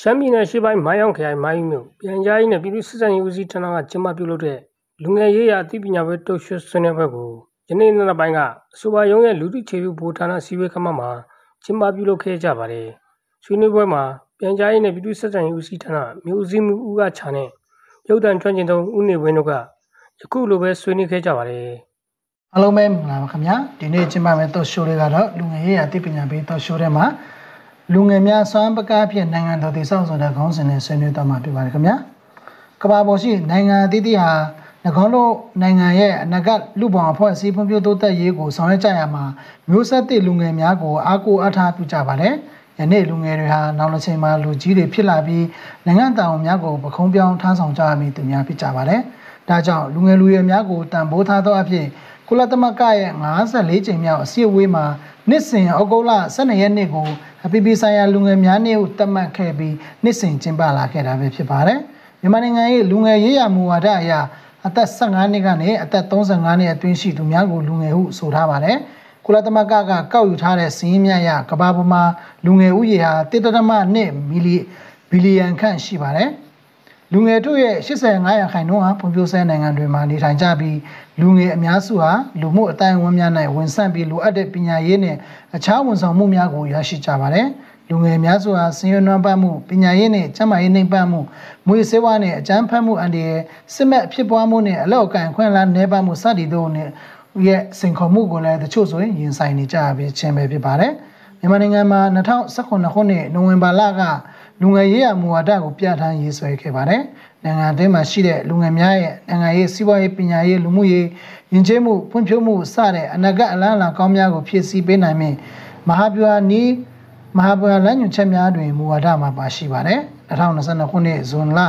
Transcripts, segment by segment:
မ်းပြည်နယ်ရှေ့ပိုင်းမိုင်းအောင်ခရိုင်မိုင်းမြို့ပြန်ကြားရေးနဲ့ပြည်သူ့စစ်တပ်ရေးဦးစီးဌာနကကျင်းပပြုလုပ်တဲ့လူငယ်ရေးရာအသိပညာပေးတုပ်ရွှေဆွေးနွေးပွဲကိုယနေ့နေ့ပိုင်းကအဆိုပါရုံးရဲ့လူထုခြေပြုဘူဌာနစီဝေးခမမှာကျင်းပပြုလုပ်ခဲ့ကြပါတယ်။ဆွေးနွေးပွဲမှာပြန်ကြားရေးနဲ့ပြည်သူ့စစ်တပ်ရေးဦးစီးဌာနမြို့ဦးစီးမှုဦးကချာနဲ့ရုပ်သံကျွမ်းကျင်သူဦးနေဝင်းတို့ကယခုလိုပဲဆွေးနွေးခဲ့ကြပါတယ်။အားလုံးပဲမင်္ဂလာပါခင်ဗျာ။ဒီနေ့ကျင်းပမယ့်တုပ်ရှိုးတွေကတော့လူငယ်ရေးရာအသိပညာပေးတုပ်ရှိုးတွေမှာလူငယ်များစွမ်းပကားဖြင့်နိုင်ငံတော်တည်ဆောက်ဆိုတဲ့ခေါင်းစဉ်နဲ့ဆွေးနွေးသွားမှာဖြစ်ပါတယ်ခင်ဗျာ။ကမ္ဘာပေါ်ရှိနိုင်ငံအသီးသီးဟာ၎င်းတို့နိုင်ငံရဲ့အနာဂတ်လူ့ဘောင်အဖွဲ့အစည်းဖွံ့ဖြိုးတိုးတက်ရေးကိုဆောင်ရွက်ကြရမှာမျိုးဆက်သစ်လူငယ်များကိုအားကိုးအားထားပြုကြပါတယ်။ယနေ့လူငယ်တွေဟာနောက်တစ်ချိန်မှာလူကြီးတွေဖြစ်လာပြီးနိုင်ငံတာဝန်များကိုပခုံးပြောင်းထမ်းဆောင်ကြရမည်သူများဖြစ်ကြပါတယ်။ဒါကြောင့်လူငယ်လူရွယ်များကိုတန်ဖိုးထားသောအဖြစ်ကုလသမဂ္ဂရဲ့54ကြိမ်မြောက်အစည်းအဝေးမှာနှစ်စဉ်ဩဂုတ်လ12ရက်နေ့ကိုအပြည်ပြည်ဆိုင်ရာလူငယ်များနေ့ကိုသတ်မှတ်ခဲ့ပြီးနှစ်စဉ်ကျင်းပလာခဲ့တာပဲဖြစ်ပါတယ်။မြန်မာနိုင်ငံရဲ့လူငယ်ရေးရာမူဝါဒအရအသက်15နှစ်ကနေအသက်35နှစ်အတွင်းရှိသူများကိုလူငယ်ဟုဆိုထားပါတယ်။ကုလသမဂ္ဂကကောက်ယူထားတဲ့စာရင်းများအရကမ္ဘာပေါ်မှာလူငယ်ဥယေဟာ1.2ဘီလီယံခန့်ရှိပါတယ်။လူငယ်တို့ရဲ့85%ဟာဖွံ့ဖြိုးဆဲနိုင်ငံတွေမှာနေထိုင်ကြပြီးလူငယ်အများစုဟာလူမှုအတိုင်းအဝန်များ၌ဝန်ဆန့်ပြီးလိုအပ်တဲ့ပညာရေးနဲ့အခြားဝန်ဆောင်မှုများကိုရရှိကြပါတယ်။လူငယ်အများစုဟာဆင်းရဲနွမ်းပါးမှုပညာရေးနဲ့ကျန်းမာရေးနှိမ်ပတ်မှုမွေးဆေးဝါးနဲ့အကြမ်းဖက်မှုအန္တရာယ်စစ်မဲ့ဖြစ်ပွားမှုနဲ့အလောက်အကန်ခွင့်လာနှဲပါမှုစသည်တို့နဲ့ရဲ့စင်ခေါ်မှုကိုလည်းတချို့ဆိုရင်ရင်ဆိုင်နေကြရပြီးချင်းပဲဖြစ်ပါတယ်။မြန်မာနိုင်ငံမှာ2019ခုနှစ်နိုဝင်ဘာလကလူငယ်ရေးရာမူဝါဒကိုပြဋ္ဌာန်းရေးဆွဲခဲ့ပါတယ်။နိုင်ငံအတွင်းမှာရှိတဲ့လူငယ်များရဲ့နိုင်ငံရေးစီးပွားရေးပညာရေးလူမှုရေးယဉ်ကျေးမှုဖွံ့ဖြိုးမှုစတဲ့အနာဂတ်အလားအလာကောင်းများကိုဖြည့်ဆည်းပေးနိုင်မယ့်မဟာဗျူဟာလမ်းညွှန်ချက်များတွင်မူဝါဒမှာပါရှိပါတယ်။2022ခုနှစ်ဇွန်လ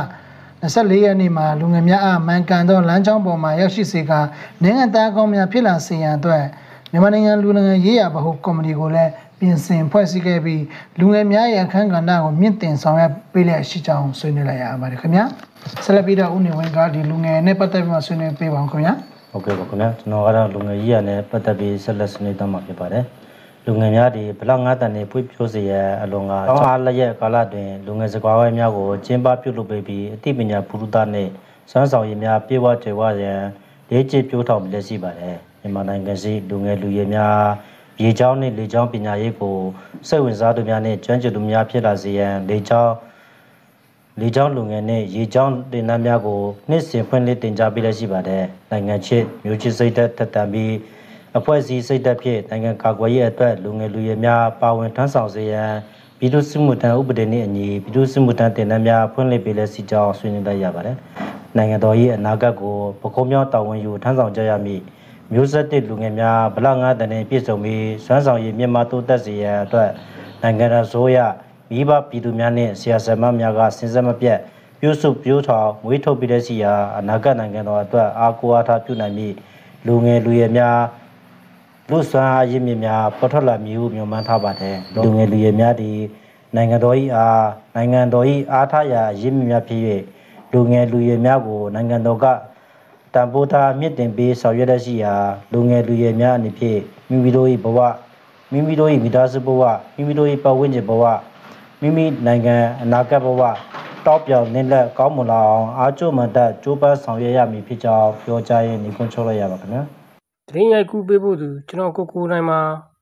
24ရက်နေ့မှာလူငယ်များအားမှန်ကန်သောလမ်းကြောင်းပေါ်မှာရောက်ရှိစေကာနိုင်ငံသားကောင်းများဖြစ်လာစေရန်အတွက်မြန်မာနိုင်ငံလူငယ်ရေးရာဗဟိုကော်မတီကိုလည်းပြင်ဆင်ဖွဲ့စည်းခဲ့ပြီးလူငယ်များရဲ့အခမ်းကဏ္ဍကိုမြင့်တင်ဆောင်ရွက်ပေးလျက်ရှိကြောင်းဆွေးနွေးလိုက်ရပါတယ်ခင်ဗျာဆက်လက်ပြီးတော့ဦးနေဝင်းကဒီလူငယ်နဲ့ပတ်သက်ပြီးဆွေးနွေးပေးပါအောင်ခင်ဗျာဟုတ်ကဲ့ပါခင်ဗျာကျွန်တော်ကတော့လူငယ်ရေးရာနဲ့ပတ်သက်ပြီးဆက်လက်ဆွေးနွေးသွားမှာဖြစ်ပါတယ်လူငယ်များဒီဘလောက်9တန်နေဖွံ့ဖြိုးစေရန်အလွန်ကတောင်းအားလျက်ကာလတွင်လူငယ်စကွာဝဲများကိုကျင်းပပြုလုပ်ပေးပြီးအသိပညာဘုရုဒနဲ့စွမ်းဆောင်ရည်များပြေဝကျေဝရန်လေးကျစ်ပြိုးထောင်လက်ရှိပါတယ်မြန်မာနိုင်ငံရှိလူငယ်လူရွယ်များရေချောင်းနဲ့လေချောင်းပညာရေးကိုစိတ်ဝင်စားသူများနဲ့ကျွမ်းကျင်သူများဖြစ်လာစေရန်လေချောင်းလူငယ်နဲ့ရေချောင်းတင်နန်းများကိုနှစ်စဉ်ဖွင့်လှစ်တင်ကြားပေးလက်ရှိပါတယ်နိုင်ငံချစ်မျိုးချစ်စိတ်သက်တံပြီးအဖွဲ့အစည်းစိတ်သက်ဖြင့်နိုင်ငံကာကွယ်ရေးအတွက်လူငယ်လူရွယ်များပါဝင်ထမ်းဆောင်စေရန်ပြည်သူ့စစ်မှုထမ်းဥပဒေနှင့်အညီပြည်သူ့စစ်မှုထမ်းတင်နန်းများဖွင့်လှစ်ပေးလက်ရှိကြောင်းဆွေးနွေးလိုက်ရပါတယ်နိုင်ငံတော်၏အနာဂတ်ကိုပခုံးမြောင်းတာဝန်ယူထမ်းဆောင်ကြရမည်မျိုးဆက်တစ်လူငယ်များဗလ9တန်နဲ့ပြည့်စုံပြီးစွမ်းဆောင်ရည်မြင့်မားတိုးတက်စေရန်အတွက်နိုင်ငံတော်ဆိုရမိဘပြည်သူများနှင့်ဆရာဆရာမများကစဉ်ဆက်မပြတ်ပြုစုပြောထောင်မွေးထုတ်ပြီးတဲ့စီရာအနာဂတ်နိုင်ငံတော်အတွက်အားကိုးအားထားပြုနိုင်မည်လူငယ်လူရွယ်များလူစွမ်းအားရည်မြင့်များပေါ်ထွက်လာမည်ဟုမျှော်မှန်းထားပါတယ်လူငယ်လူရွယ်များသည်နိုင်ငံတော်၏အားထားရာရည်မြင့်များဖြစ်၍လူငယ်လူရွယ်များကိုနိုင်ငံတော်ကတန်ဖိုးထားမြင့်တင်ပေးဆောင်ရွက်တဲ့ရှိရာလူငယ်လူရွယ်များအနေဖြင့်မိမိတို့၏ဘဝမိမိတို့၏မိသားစုဘဝမိမိတို့၏ပတ်ဝန်းကျင်ဘဝမိမိနိုင်ငံအနာဂတ်ဘဝတောက်ပြောင်နေလက်ကောင်းမွန်လာအောင်အားကျိုးမှန်တတ်ကြိုးပမ်းဆောင်ရွက်ရမည်ဖြစ်ကြောင်းပြောကြားရင်းညီကွန်းချုပ်လိုက်ရပါခင်ဗျာတရင်ရိုက်ကူးပေးဖို့သူကျွန်တော်ကိုနိုင်မှာ